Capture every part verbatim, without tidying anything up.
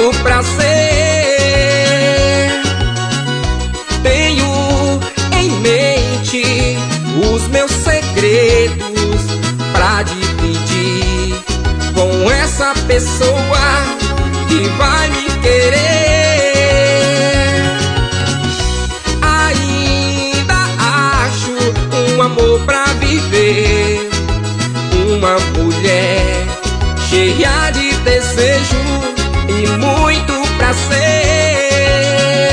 muito prazer. Tenho em mente os meus segredos pra dividir com essa pessoa que vai me querer. Ainda acho um amor pra viver, uma mulher cheia de desejo e muito prazer.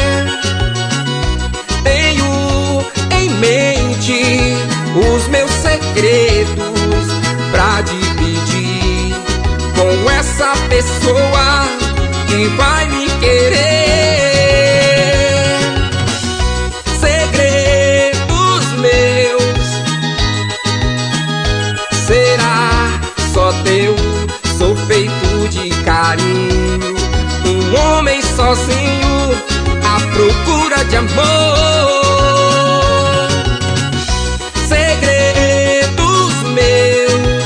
Tenho em mente os meus segredos pra dividir com essa pessoa que vai me querer. Segredos meus, será só teu? Sou feito de carinho, um homem sozinho à procura de amor. Segredos meus,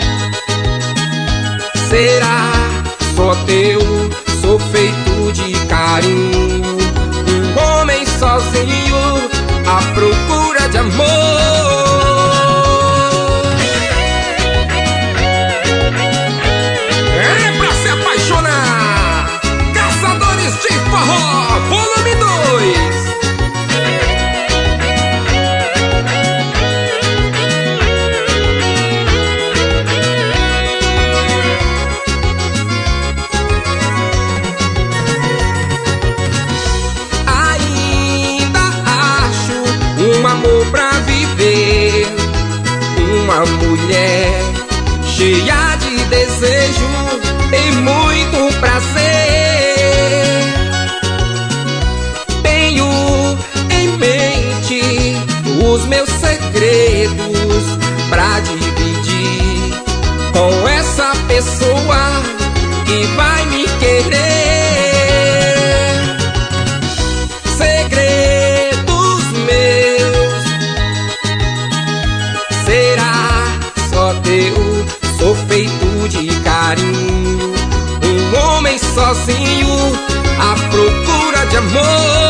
será só teu? Sou feito de carinho, um homem sozinho à procura de amor. Volume dois. Ainda acho um amor pra viver, uma mulher cheia de desejo e muito prazer. Os meus segredos pra dividir com essa pessoa que vai me querer. Segredos meus, será só teu? Sou feito de carinho, um homem sozinho à procura de amor.